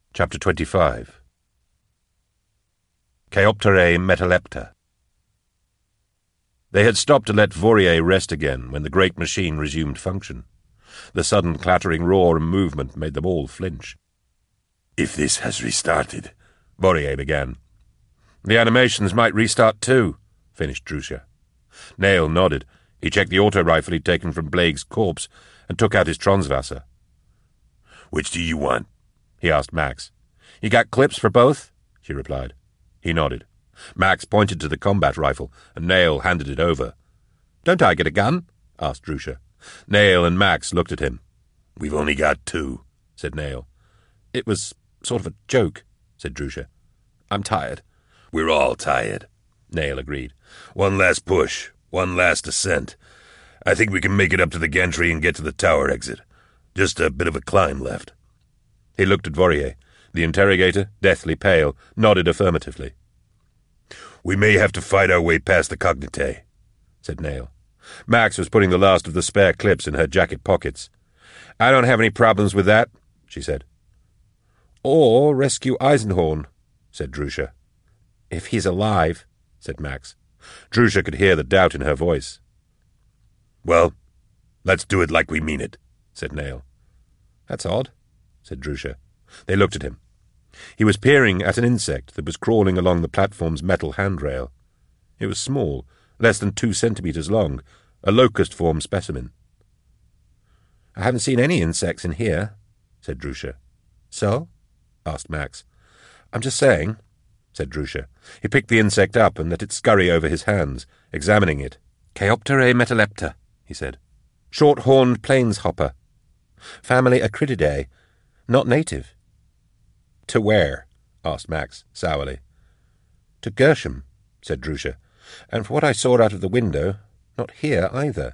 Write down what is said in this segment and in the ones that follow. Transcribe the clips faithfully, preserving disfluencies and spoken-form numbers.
Chapter twenty-five. Chaeopterae metalepta. They had stopped to let Vorier rest again when the great machine resumed function. The sudden clattering roar and movement made them all flinch. "If this has restarted," Vorier began. "The animations might restart too," finished Drusha. Nail nodded. He checked the auto-rifle he'd taken from Blake's corpse and took out his Transwasser. "Which do you want?" he asked Max. "You got clips for both?" she replied. He nodded. Max pointed to the combat rifle, and Nail handed it over. "Don't I get a gun?" asked Drusha. Nail and Max looked at him. "We've only got two," said Nail. "It was sort of a joke," said Drusha. "I'm tired." "We're all tired," Nail agreed. "One last push, one last ascent. I think we can make it up to the gantry and get to the tower exit. Just a bit of a climb left." He looked at Vorier. The interrogator, deathly pale, nodded affirmatively. "We may have to fight our way past the Cognitae," said Nail. Max was putting the last of the spare clips in her jacket pockets. "I don't have any problems with that," she said. "Or rescue Eisenhorn," said Drusha. "If he's alive," said Max. Drusha could hear the doubt in her voice. "Well, let's do it like we mean it," said Nail. "That's odd," said Drusha. They looked at him. He was peering at an insect that was crawling along the platform's metal handrail. It was small, less than two centimetres long, a locust-form specimen. "I haven't seen any insects in here," said Drusha. "So?" asked Max. "I'm just saying," said Drusha. He picked the insect up and let it scurry over his hands, examining it. "Chaeopterae metalepta," he said. "Short-horned plains hopper. Family Acrididae. Not native." "To where?" asked Max, sourly. "To Gershom," said Drusha. "And for what I saw out of the window, not here either."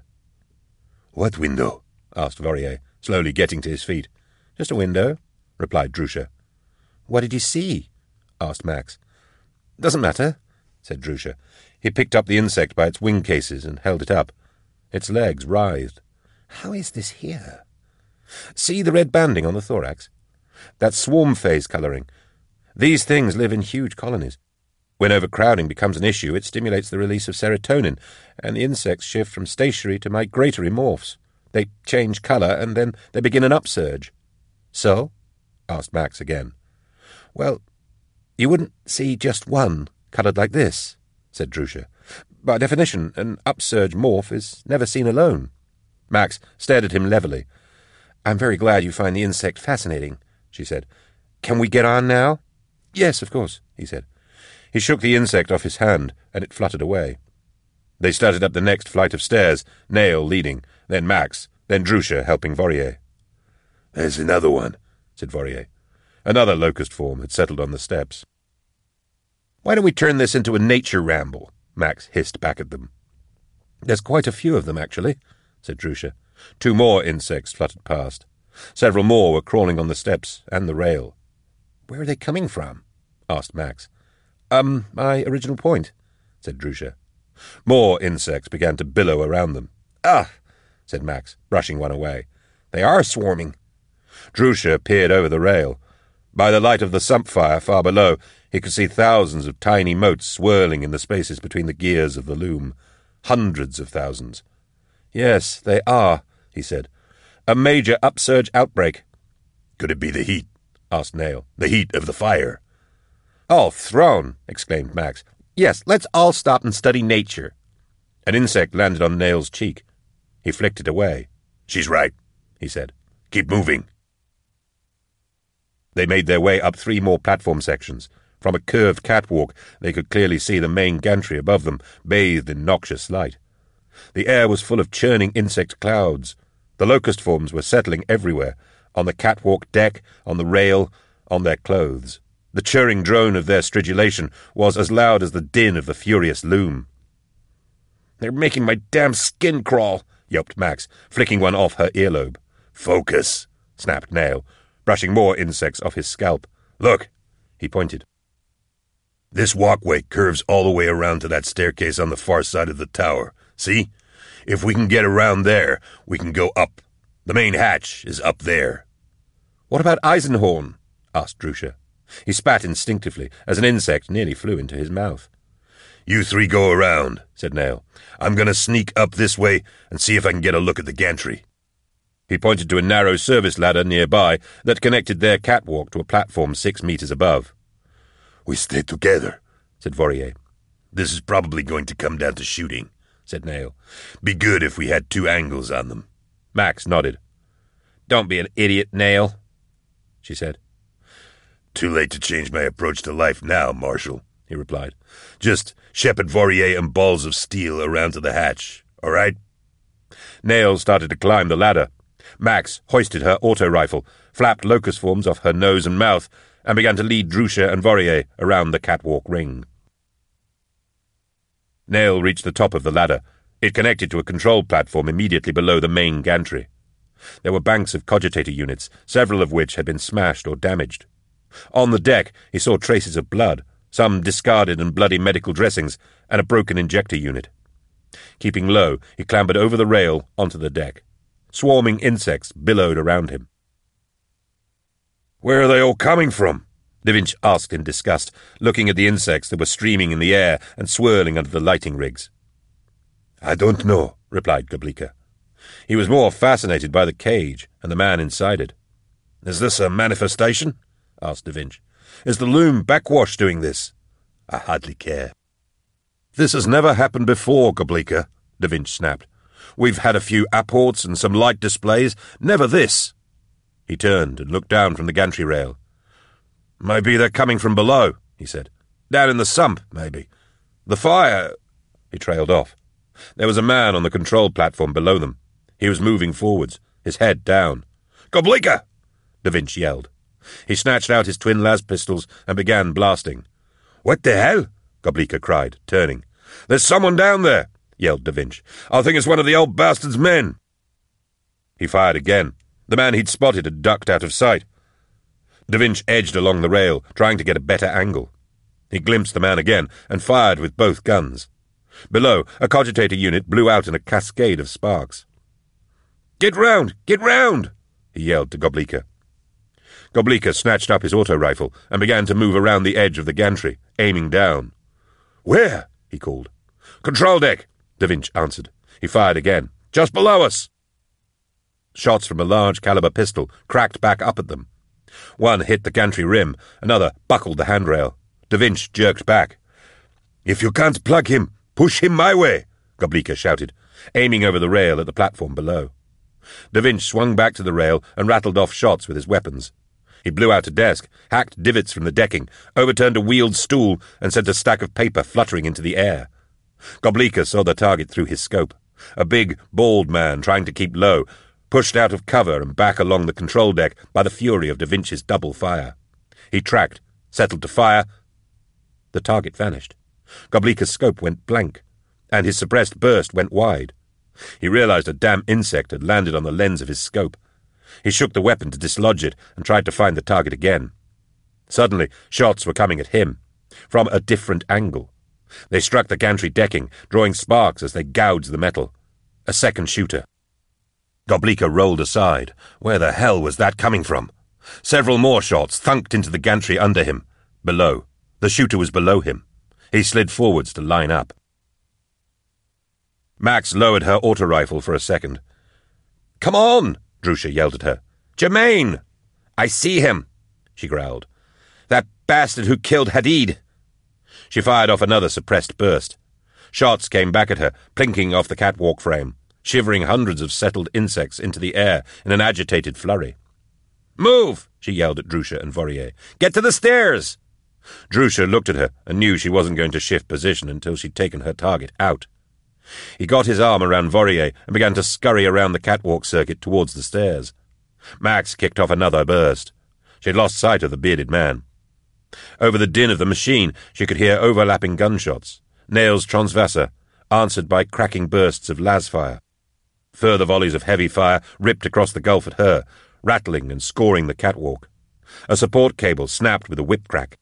"What window?" asked Vorier, slowly getting to his feet. "Just a window," replied Drusha. "What did you see?" asked Max. "Doesn't matter," said Drusha. He picked up the insect by its wing cases and held it up. Its legs writhed. "How is this here?" "See the red banding on the thorax? That's swarm phase colouring. These things live in huge colonies. When overcrowding becomes an issue, it stimulates the release of serotonin, and the insects shift from stationary to migratory morphs. They change colour, and then they begin an upsurge." "So?" asked Max again. "Well, you wouldn't see just one coloured like this," said Drusha. "By definition, an upsurge morph is never seen alone." Max stared at him levelly. "I'm very glad you find the insect fascinating," she said. "Can we get on now?" "Yes, of course," he said. He shook the insect off his hand, and it fluttered away. They started up the next flight of stairs, Nail leading, then Max, then Drusha helping Vorier. "There's another one," said Vorier. Another locust form had settled on the steps. "Why don't we turn this into a nature ramble?" Max hissed back at them. "There's quite a few of them, actually," said Drusha. Two more insects fluttered past. Several more were crawling on the steps and the rail. "Where are they coming from?" asked Max. Um, my original point," said Drusha. More insects began to billow around them. "Ah!" said Max, brushing one away. "They are swarming." Drusha peered over the rail. By the light of the sump fire far below, he could see thousands of tiny motes swirling in the spaces between the gears of the loom. Hundreds of thousands. "Yes, they are," he said. "A major upsurge outbreak." "Could it be the heat?" asked Nail. "The heat of the fire?" "All thrown!" exclaimed Max. "Yes, let's all stop and study nature." An insect landed on Nail's cheek. He flicked it away. "She's right," he said. "Keep moving." They made their way up three more platform sections. From a curved catwalk, they could clearly see the main gantry above them, bathed in noxious light. The air was full of churning insect clouds. The locust forms were settling everywhere, on the catwalk deck, on the rail, on their clothes. The churring drone of their stridulation was as loud as the din of the furious loom. "They're making my damn skin crawl," yelped Max, flicking one off her earlobe. "Focus," snapped Nail, brushing more insects off his scalp. "Look," he pointed. "This walkway curves all the way around to that staircase on the far side of the tower. See? If we can get around there, we can go up. The main hatch is up there." "What about Eisenhorn?" asked Drusha. He spat instinctively as an insect nearly flew into his mouth. You three go around, said Nail. I'm going to sneak up this way and see if I can get a look at the gantry. He pointed to a narrow service ladder nearby that connected their catwalk to a platform six metres above. We stay together, said Vorier. This is probably going to come down to shooting, said Nail. Be good if we had two angles on them. Max nodded. Don't be an idiot, Nail, she said. Too late to change my approach to life now, Marshal, he replied. Just shepherd Vorier and balls of steel around to the hatch, all right? Nail started to climb the ladder. Max hoisted her auto-rifle, flapped locust forms off her nose and mouth, and began to lead Drusha and Vorier around the catwalk ring. Nail reached the top of the ladder. It connected to a control platform immediately below the main gantry. There were banks of cogitator units, several of which had been smashed or damaged. On the deck, he saw traces of blood, some discarded and bloody medical dressings, and a broken injector unit. Keeping low, he clambered over the rail onto the deck. Swarming insects billowed around him. "Where are they all coming from?" Da Vinci asked in disgust, looking at the insects that were streaming in the air and swirling under the lighting rigs. "I don't know," replied Goblika. He was more fascinated by the cage and the man inside it. "Is this a manifestation?" asked Da Vinci. "Is the loom backwash doing this?" "I hardly care." "This has never happened before, Goblika," Da Vinci snapped. "We've had a few apports and some light displays, never this." He turned and looked down from the gantry rail. "Maybe they're coming from below," he said. "Down in the sump, maybe. The fire—" He trailed off. There was a man on the control platform below them. He was moving forwards, his head down. "Goblika!" Da Vinci yelled. He snatched out his twin las pistols and began blasting. "What the hell?" Goblika cried, turning. "There's someone down there," yelled Da Vinci. "I think it's one of the old bastard's men." He fired again. The man he'd spotted had ducked out of sight. Da Vinci edged along the rail, trying to get a better angle. He glimpsed the man again and fired with both guns. Below, a cogitator unit blew out in a cascade of sparks. "Get round! Get round!" he yelled to Goblika. Goblika snatched up his auto-rifle and began to move around the edge of the gantry, aiming down. "Where?" he called. "Control deck," Da Vinci answered. He fired again. "Just below us." Shots from a large-caliber pistol cracked back up at them. One hit the gantry rim, another buckled the handrail. Da Vinci jerked back. "If you can't plug him, push him my way," Goblika shouted, aiming over the rail at the platform below. Da Vinci swung back to the rail and rattled off shots with his weapons. He blew out a desk, hacked divots from the decking, overturned a wheeled stool, and sent a stack of paper fluttering into the air. Goblika saw the target through his scope. A big, bald man trying to keep low, pushed out of cover and back along the control deck by the fury of Da Vinci's double fire. He tracked, settled to fire. The target vanished. Goblika's scope went blank, and his suppressed burst went wide. He realized a damn insect had landed on the lens of his scope. He shook the weapon to dislodge it and tried to find the target again. Suddenly, shots were coming at him, from a different angle. They struck the gantry decking, drawing sparks as they gouged the metal. A second shooter. Goblika rolled aside. Where the hell was that coming from? Several more shots thunked into the gantry under him. Below. The shooter was below him. He slid forwards to line up. Max lowered her auto-rifle for a second. "Come on!" Drusha yelled at her. "Germain!" "I see him," she growled. "That bastard who killed Hadid." She fired off another suppressed burst. Shots came back at her, plinking off the catwalk frame, shivering hundreds of settled insects into the air in an agitated flurry. "Move!" she yelled at Drusha and Vorier. "Get to the stairs!" Drusha looked at her and knew she wasn't going to shift position until she'd taken her target out. He got his arm around Vorier and began to scurry around the catwalk circuit towards the stairs. Max kicked off another burst. She'd lost sight of the bearded man. Over the din of the machine, she could hear overlapping gunshots. Nail's Transvasa, answered by cracking bursts of las fire. Further volleys of heavy fire ripped across the gulf at her, rattling and scoring the catwalk. A support cable snapped with a whip crack.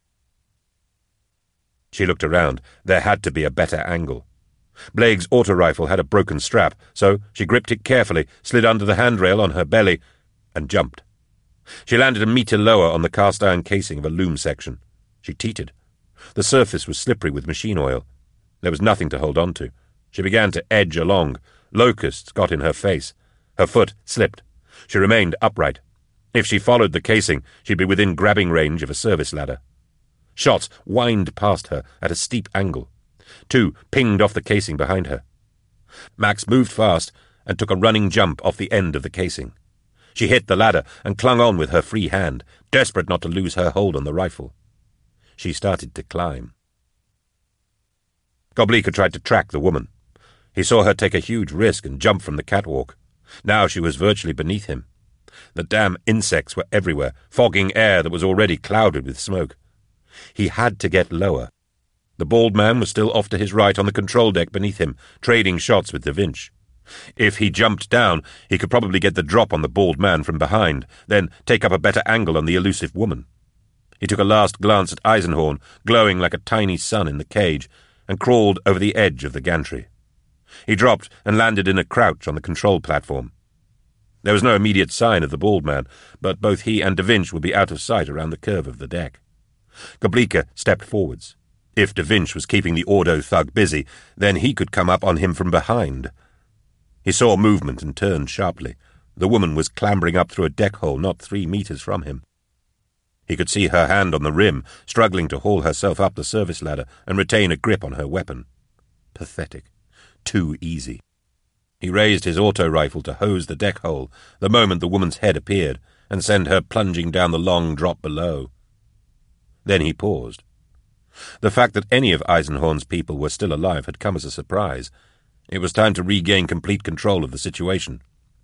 She looked around. There had to be a better angle. Blake's auto-rifle had a broken strap, so she gripped it carefully, slid under the handrail on her belly, and jumped. She landed a metre lower on the cast-iron casing of a loom section. She teetered. The surface was slippery with machine oil. There was nothing to hold on to. She began to edge along. Locusts got in her face. Her foot slipped. She remained upright. If she followed the casing, she'd be within grabbing range of a service ladder. Shots whined past her at a steep angle. Two pinged off the casing behind her. Max moved fast and took a running jump off the end of the casing. She hit the ladder and clung on with her free hand, desperate not to lose her hold on the rifle. She started to climb. Goblika tried to track the woman. He saw her take a huge risk and jump from the catwalk. Now she was virtually beneath him. The damn insects were everywhere, fogging air that was already clouded with smoke. He had to get lower. The bald man was still off to his right on the control deck beneath him, trading shots with Da Vinci. If he jumped down, he could probably get the drop on the bald man from behind, then take up a better angle on the elusive woman. He took a last glance at Eisenhorn, glowing like a tiny sun in the cage, and crawled over the edge of the gantry. He dropped and landed in a crouch on the control platform. There was no immediate sign of the bald man, but both he and Da Vinci would be out of sight around the curve of the deck. Goblika stepped forwards. If Da Vinci was keeping the Ordo thug busy, then he could come up on him from behind. He saw movement and turned sharply. The woman was clambering up through a deck hole not three metres from him. He could see her hand on the rim, struggling to haul herself up the service ladder and retain a grip on her weapon. Pathetic. Too easy. He raised his auto-rifle to hose the deck hole the moment the woman's head appeared and send her plunging down the long drop below. Then he paused. The fact that any of Eisenhorn's people were still alive had come as a surprise. It was time to regain complete control of the situation.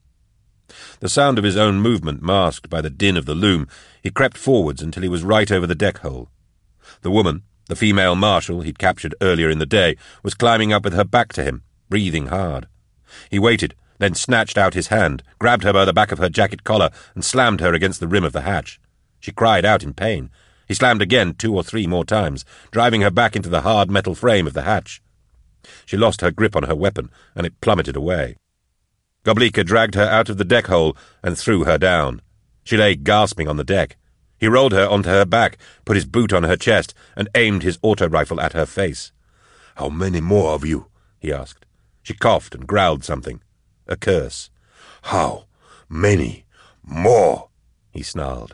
The sound of his own movement masked by the din of the loom, he crept forwards until he was right over the deck hole. The woman, the female marshal he'd captured earlier in the day, was climbing up with her back to him, breathing hard. He waited, then snatched out his hand, grabbed her by the back of her jacket collar, and slammed her against the rim of the hatch. She cried out in pain. He slammed again two or three more times, driving her back into the hard metal frame of the hatch. She lost her grip on her weapon, and it plummeted away. Goblika dragged her out of the deck hole and threw her down. She lay gasping on the deck. He rolled her onto her back, put his boot on her chest, and aimed his auto-rifle at her face. "How many more of you?" he asked. She coughed and growled something. A curse. "How many more?" he snarled.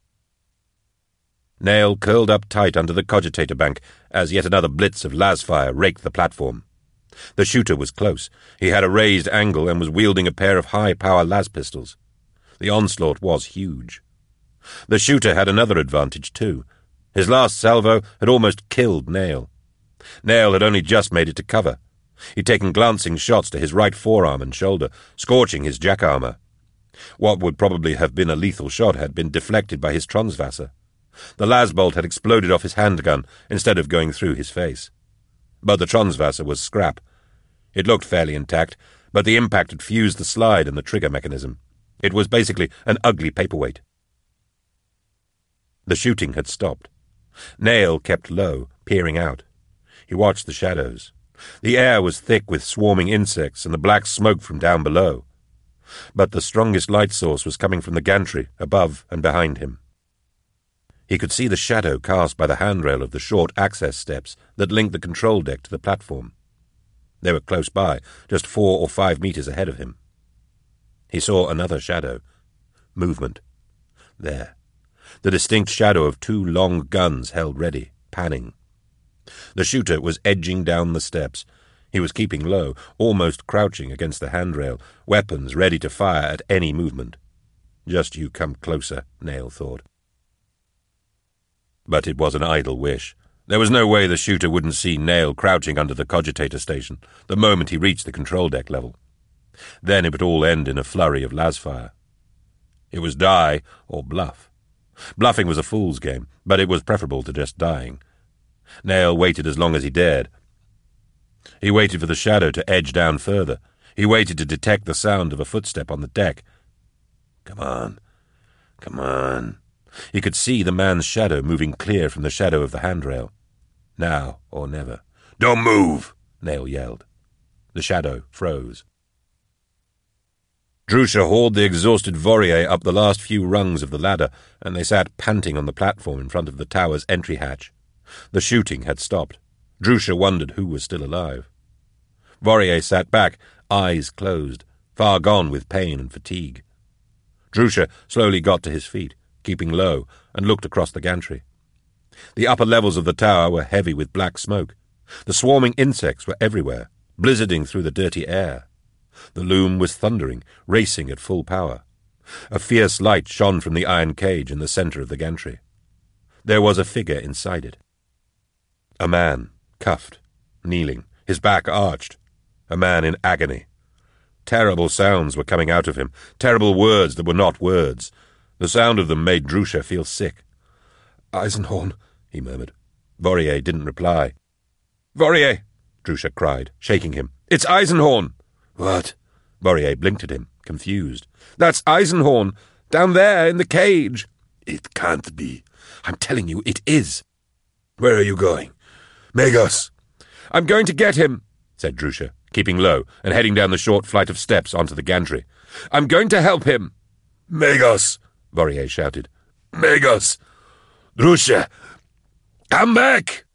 Nail curled up tight under the cogitator bank as yet another blitz of las fire raked the platform. The shooter was close. He had a raised angle and was wielding a pair of high-power las pistols. The onslaught was huge. The shooter had another advantage, too. His last salvo had almost killed Nail. Nail had only just made it to cover. He'd taken glancing shots to his right forearm and shoulder, scorching his jack armor. What would probably have been a lethal shot had been deflected by his Transwasser. The las bolt had exploded off his handgun instead of going through his face. But the Transwasser was scrap. It looked fairly intact, but the impact had fused the slide and the trigger mechanism. It was basically an ugly paperweight. The shooting had stopped. Nail kept low, peering out. He watched the shadows. The air was thick with swarming insects and the black smoke from down below. But the strongest light source was coming from the gantry, above and behind him. He could see the shadow cast by the handrail of the short access steps that linked the control deck to the platform. They were close by, just four or five meters ahead of him. He saw another shadow. Movement. There. The distinct shadow of two long guns held ready, panning. The shooter was edging down the steps. He was keeping low, almost crouching against the handrail, weapons ready to fire at any movement. Just you come closer, Nail thought. But it was an idle wish. There was no way the shooter wouldn't see Nail crouching under the cogitator station the moment he reached the control deck level. Then it would all end in a flurry of lasfire. It was die or bluff. Bluffing was a fool's game, but it was preferable to just dying. Nail waited as long as he dared. He waited for the shadow to edge down further. He waited to detect the sound of a footstep on the deck. Come on. Come on. He could see the man's shadow moving clear from the shadow of the handrail. Now or never. "Don't move!" Nail yelled. The shadow froze. Drusha hauled the exhausted Vorier up the last few rungs of the ladder, and they sat panting on the platform in front of the tower's entry hatch. The shooting had stopped. Drusha wondered who was still alive. Vorier sat back, eyes closed, far gone with pain and fatigue. Drusha slowly got to his feet, keeping low, and looked across the gantry. The upper levels of the tower were heavy with black smoke. The swarming insects were everywhere, blizzarding through the dirty air. The loom was thundering, racing at full power. A fierce light shone from the iron cage in the centre of the gantry. There was a figure inside it. A man, cuffed, kneeling, his back arched. A man in agony. Terrible sounds were coming out of him, terrible words that were not words. The sound of them made Drusha feel sick. "Eisenhorn," he murmured. Vorier didn't reply. "Vorier!" Drusha cried, shaking him. "It's Eisenhorn!" What? Vorier blinked at him, confused. "That's Eisenhorn, down there in the cage." It can't be. "I'm telling you, it is." Where are you going? Magos! "I'm going to get him," said Drusha, keeping low and heading down the short flight of steps onto the gantry. "I'm going to help him." Magos! Vorier shouted. Magos! Drusha! Come back!